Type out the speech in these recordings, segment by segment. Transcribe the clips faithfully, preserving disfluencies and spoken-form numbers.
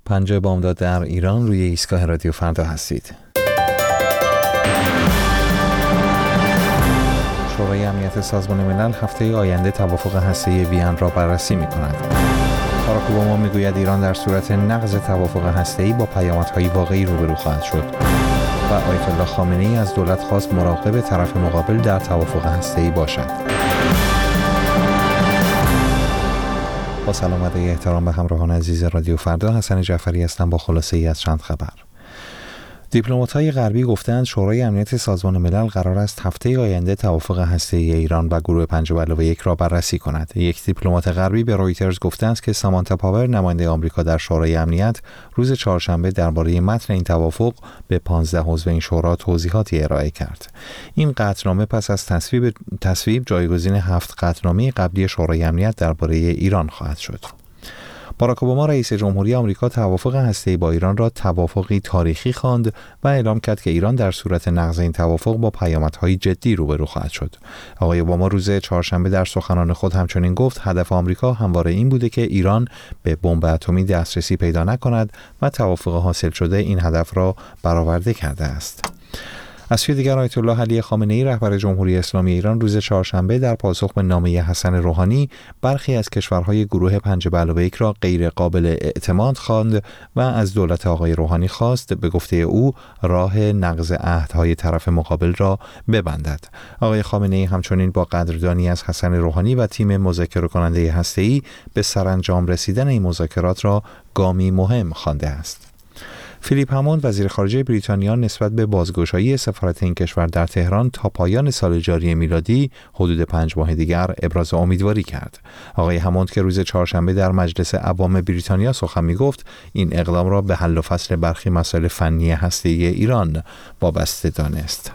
پنج بامداد در ایران، روی ایستگاه رادیو فردا هستید. شورای امنیت سازمان ملل هفته آینده توافق هسته‌ای وین را بررسی می‌کند. باراک اوباما می‌گوید ایران در صورت نقض توافق هسته‌ای با پیامدهای واقعی روبرو خواهد شد. و آیت الله خامنه‌ای از دولت خواست مراقب طرف مقابل در توافق هسته‌ای باشد. با سلام و احترام به همراهان عزیز رادیو فردا، حسن جعفری هستم با خلاصه‌ای از چند خبر. دیپلمات‌های غربی گفتند شورای امنیت سازمان ملل قرار است هفته آینده توافق هسته‌ای ایران و گروه پنج به علاوه یک را بررسی کند. یک دیپلمات غربی به رویترز گفته است که سامانتا پاور، نماینده آمریکا در شورای امنیت، روز چهارشنبه درباره متن این توافق به پانزده عضو این شورا توضیحاتی ارائه کرد. این قطعنامه پس از تصویب تصویب جایگزین هفت قطعنامه قبلی شورای امنیت درباره ایران خواهد شد. باراک اوباما رئیس جمهوری آمریکا توافق هسته‌ای با ایران را توافقی تاریخی خواند و اعلام کرد که ایران در صورت نقض این توافق با پیامدهای جدی روبرو خواهد شد. آقای اوباما روز چهارشنبه در سخنان خود همچنین گفت هدف آمریکا همواره این بوده که ایران به بمب اتمی دسترسی پیدا نکند و توافق حاصل شده این هدف را برآورده کرده است. از سوی دیگر آیت الله علی خامنه‌ای رهبر جمهوری اسلامی ایران روز چهارشنبه در پاسخ به نامه حسن روحانی برخی از کشورهای گروه پنج به علاوه یک را غیر قابل اعتماد خواند و از دولت آقای روحانی خواست به گفته او راه نقض عهدهای طرف مقابل را ببندد. آقای خامنه‌ای همچنین با قدردانی از حسن روحانی و تیم مذاکره کننده هسته‌ای به سرانجام رسیدن این مذاکرات را گامی مهم خوانده است. فیلیپ هموند وزیر خارجه بریتانیا نسبت به بازگشایی سفارت این کشور در تهران تا پایان سال جاری میلادی حدود پنج ماه دیگر ابراز امیدواری کرد. آقای هموند که روز چهارشنبه در مجلس عوام بریتانیا سخن می‌گفت، این اقدام را به حل و فصل برخی مسائل فنی هسته‌ای ایران وابسته دانست.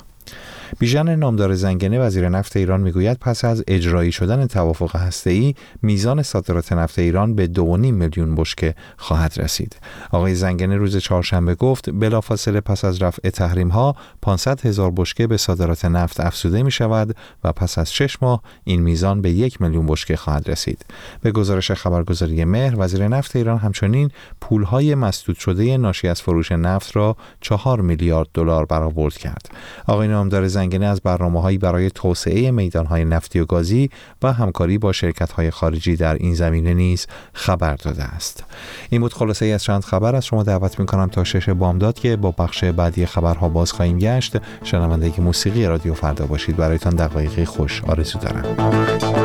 بیژن نامدار زنگنه وزیر نفت ایران میگوید پس از اجرایی شدن توافق هسته‌ای میزان صادرات نفت ایران به دو و نیم میلیون بشکه خواهد رسید. آقای زنگنه روز چهارشنبه گفت بلافاصله پس از رفع تحریم‌ها پانصد هزار بشکه به صادرات نفت افزوده می شود و پس از شش ماه این میزان به یک میلیون بشکه خواهد رسید. به گزارش خبرگزاری مهر، وزیر نفت ایران همچنین پولهای مسدود شده ناشی از فروش نفت را چهار میلیارد دلار برآورد کرد. آقای نامدار زنگنه از برنامه‌هایی برای توسعه میدان‌های نفتی و گازی و همکاری با شرکت‌های خارجی در این زمینه نیز خبر داده است. این بود خلاصه از چند خبر. از شما دعوت می‌کنم تا شش بامداد که با بخش بعدی خبرها باز خواهیم گشت شنونده موسیقی رادیو فردا باشید. برایتان دقایقی خوش آرزو دارم.